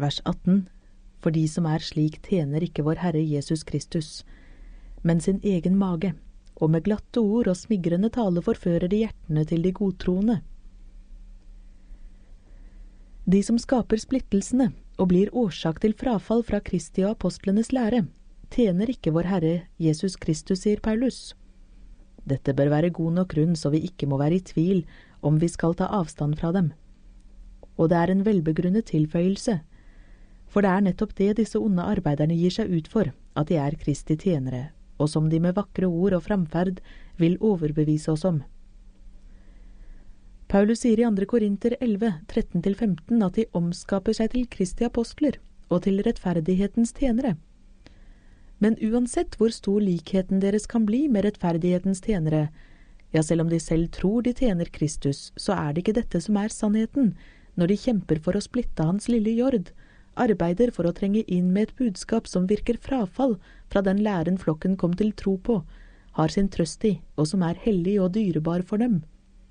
Vers 18. For de som slik tjener ikke vår Herre Jesus Kristus, men sin egen mage, og med glatte ord og smigrende tale forfører de hjertene til de godtroende. De som skaper splittelsene og blir årsak til frafall fra Kristi og apostlenes lære, tjener ikke vår Herre Jesus Kristus, sier Paulus. Dette bør være god nok grunn, så vi ikke må være i tvil om vi skal ta avstand fra dem. Og det en velbegrunnet tilføyelse, for det nettopp det disse onde arbeiderne gir seg ut for, at de Kristi tjenere, og som de med vakre ord og framferd vil overbevise oss om. Paulus sier i 2. Korinter 11, 13-15 at de omskaper seg til Kristi apostler og til rettferdighetens tjenere. Men uansett hvor stor likheten deres kan bli med rettferdighetens tjenere, ja, selv om de selv tror de tjener Kristus, så det ikke dette som sannheten, når de kjemper for å splitte hans lille jord, arbeider for å trenge inn med et budskap som virker frafall fra den læren flokken kom til tro på, har sin trøst i, og som hellig og dyrebar for dem.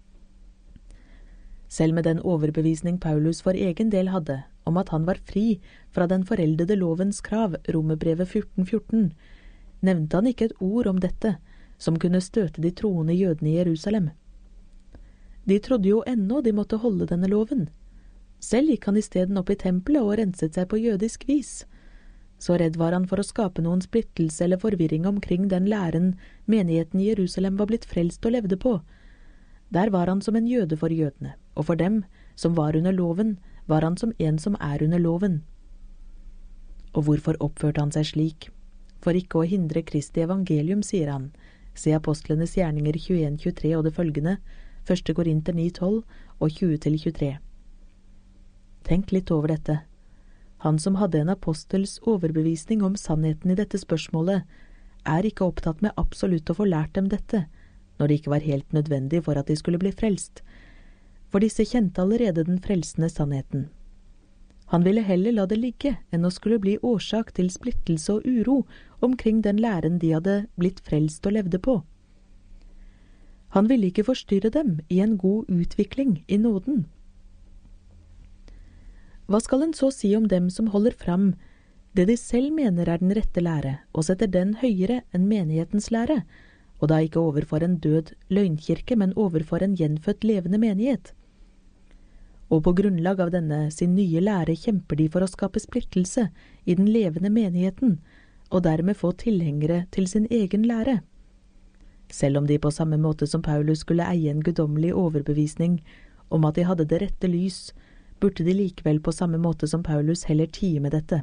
Selv med den overbevisning Paulus for egen del hadde, om at han var fri fra den foreldede lovens krav, Romerbrevet 14:14, nevnte han ikke et ord om dette, som kunne støte de troende jødene i Jerusalem. De trodde jo ennå de måtte holde denne loven. Selv gikk han i stedet opp i tempelet og renset seg på jødisk vis. Så redd var han for å skape noen splittelse eller forvirring omkring den læren menigheten i Jerusalem var blitt frelst og levde på. Der var han som en jøde for jødene, og for dem som var under loven, var han som en som under loven. Og hvorfor oppførte han seg slik? For ikke å hindre Kristi evangelium, sier han. Se apostlenes gjerninger 21-23 og det følgende, 1. Korinter 9-12 og 20-23. Tenk litt over dette. Han som hadde en apostels overbevisning om sannheten i dette spørsmålet, ikke opptatt med absolutt å få lært dem dette, når det ikke var helt nødvendig for at de skulle bli frelst, for disse kjente allerede den frelsende sannheten. Han ville heller la det ligge enn å skulle bli årsak til splittelse og uro omkring den læren de hadde blitt frelst og levde på. Han ville ikke forstyrre dem i en god utvikling i nåden. Hva skal en så si om dem som holder fram det de selv mener den rette lære, og setter den høyere enn menighetens lære, og da ikke overfor en død løgnkirke, men overfor en gjenfødt levende menighet? Og på grunnlag av denne sin nye lære kjemper de for å skape splittelse i den levende menigheten, og dermed få tilhengere til sin egen lære. Selv om de på samme måte som Paulus skulle eie en guddommelig overbevisning om at de hadde det rette lys, burde de likevel på samme måte som Paulus heller tie med dette.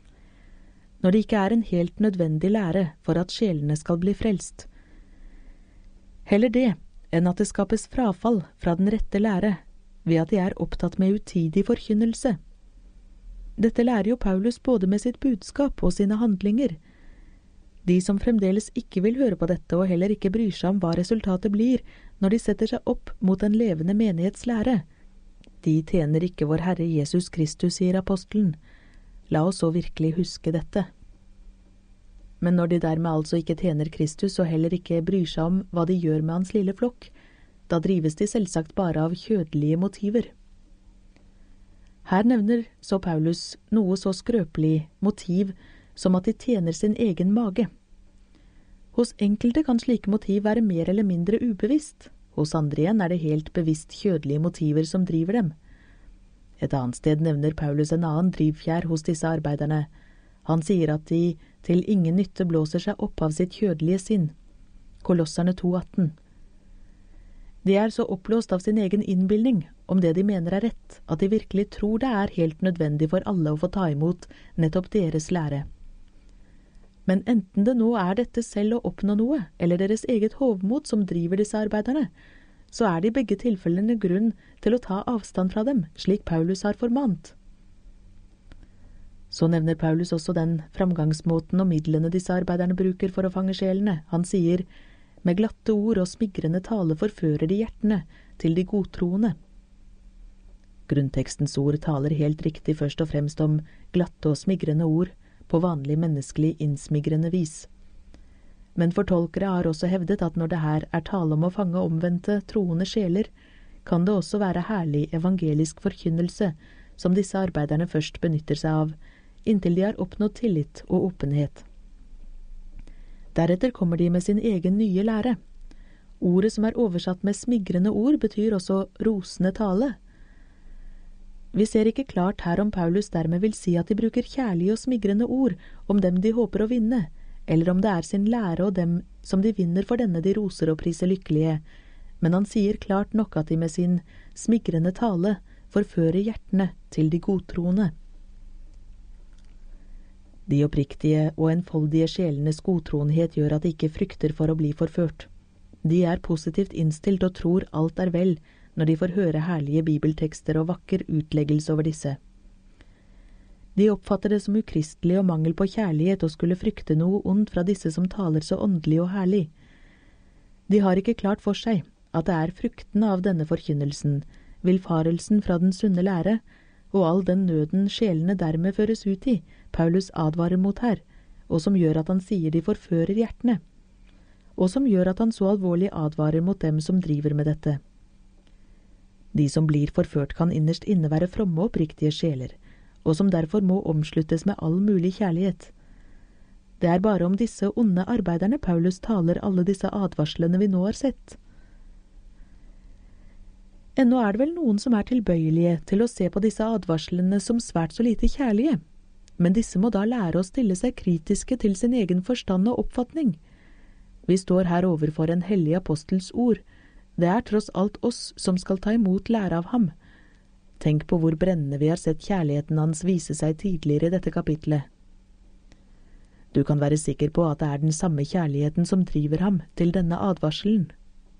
Når det ikke en helt nødvendig lære for at sjelene skal bli frelst. Heller det enn at det skapes frafall fra den rette lære, ved at de opptatt med utidig forkynnelse. Dette lærer jo Paulus både med sitt budskap og sine handlinger. De som fremdeles ikke vil høre på dette og heller ikke bryr seg om hva resultatet blir når de setter seg opp mot en levende menighets lære, de tjener ikke vår Herre Jesus Kristus, sier apostelen. La oss så virkelig huske dette. Men når de dermed altså ikke tjener Kristus og heller ikke bryr seg om hva de gjør med hans lille flokk, da drives de selvsagt bare av kjødelige motiver. Her nevner så Paulus noe så skrøpelig motiv som at de tjener sin egen mage. Hos enkelte kan slike motiv være mer eller mindre ubevisst. Hos andre igjen det helt bevisst kjødelige motiver som driver dem. Et annet sted nevner Paulus en annen drivfjær hos disse arbeiderne. Han sier at de til ingen nytte blåser seg opp av sitt kjødelige sinn. Kolosserne 2,18. De så oppblåst av sin egen innbildning om det de mener rett, at de virkelig tror det helt nødvendig for alle å få ta imot nettopp deres lære. Men enten det nå dette selv å oppnå noe, eller deres eget hovmot som driver disse arbeiderne, så det i begge tilfellene grunn til å ta avstand fra dem, slik Paulus har formant. Så nevner Paulus også den framgangsmåten og midlene disse arbeiderne bruker for å fange sjelene. Han sier, med glatte ord og smigrende tale forfører de hjertene til de godtroende. Grunntekstens ord taler helt riktig først og fremst om glatte og smigrende ord, på vanlig menneskelig innsmigrende vis. Men fortolkere har også hevdet at når det her tale om å fange omvendte, troende sjeler, kan det også være herlig evangelisk forkynnelse som disse arbeiderne først benytter seg av, inntil de har oppnådd tillit og åpenhet. Deretter kommer de med sin egen nye lære. Ordet som er oversatt med smigrende ord betyr også rosende tale. Vi ser ikke klart her om Paulus dermed vil si at de bruker kjærlige og smigrende ord om dem de håper å vinne, eller om det er sin lære og dem som de vinner for denne de roser og priser lykkelige, men han sier klart nok at de med sin smigrende tale forfører hjertene til de godtroende. De oppriktige og enfoldige sjelenes godtroenhet gjør at de ikke frykter for å bli forført. De er positivt innstilt og tror alt er vel når de får høre herlige bibeltekster og vakker utleggelse over disse. De oppfatter det som ukristelig og mangel på kjærlighet og skulle frykte noe ondt fra disse som taler så åndelig og herlig. De har ikke klart for seg at det er fruktene av denne forkynnelsen, villfarelsen fra den sunne lære, og all den nøden sjelene dermed føres ut i, Paulus advarer mot her, og som gjør at han sier de forfører hjertene, og som gjør at han så alvorlig advarer mot dem som driver med dette. De som blir forført kan innerst inne være fromme og oppriktige sjeler, og som derfor må omsluttes med all mulig kjærlighet. Det er bare om disse onde arbeiderne Paulus taler alle disse advarslene vi nå har sett. Ennå er det vel noen som er tilbøyelige til å se på disse advarslene som svært så lite kjærlige, men disse må da lære å stille seg kritiske til sin egen forstand og oppfatning. Vi står her overfor en hellig apostels ord. Det er tross alt oss som skal ta imot lære av ham. Tenk på hvor brennende vi har sett kjærligheten hans vise seg tidligere i dette kapitlet. Du kan være sikker på at det er den samme kjærligheten som driver ham til denne advarselen.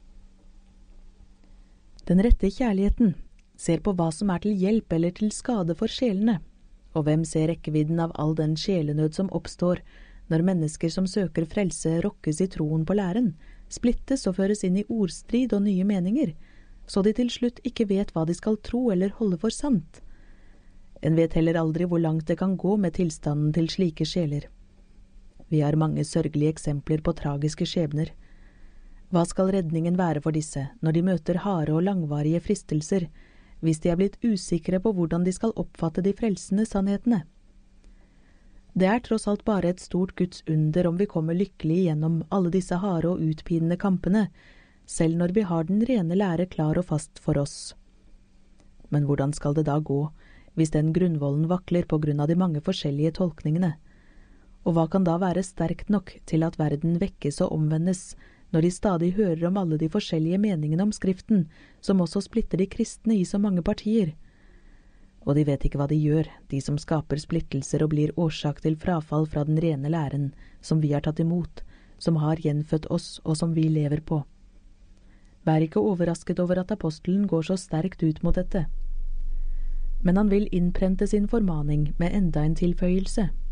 Den rette kjærligheten ser på hva som er til hjelp eller til skade for sjelene, og hvem ser rekkevidden av all den sjelenød som oppstår når mennesker som søker frelse rokkes i troen på læren, splittes og føres inn i ordstrid og nye meninger, så de til slutt ikke vet hva de skal tro eller holde for sant. En vet heller aldri hvor langt det kan gå med tilstanden til slike sjeler. Vi har mange sørgelige eksempler på tragiske skjebner. Hva skal redningen være for disse når de møter harde og langvarige fristelser, hvis de er blitt usikre på hvordan de skal oppfatte de frelsende sannhetene? Det er tross alt bare et stort Guds under om vi kommer lykkelig gjennom alle disse harde og utpinende kampene, selv når vi har den rene lære klar og fast for oss. Men hvordan skal det da gå, hvis den grunnvollen vakler på grunn av de mange forskjellige tolkningene? Og hva kan da være sterkt nok til at verden vekkes og omvendes, når de stadig hører om alle de forskjellige meningene om Skriften, som også splitter de kristne i så mange partier? Og de vet ikke hva de gjør, de som skaper splittelser og blir årsak til frafall fra den rene læren, som vi har tatt imot, som har gjenfødt oss og som vi lever på. Vær ikke overrasket over at apostelen går så sterkt ut mot dette. Men han vil innprente sin formaning med enda en tilføyelse.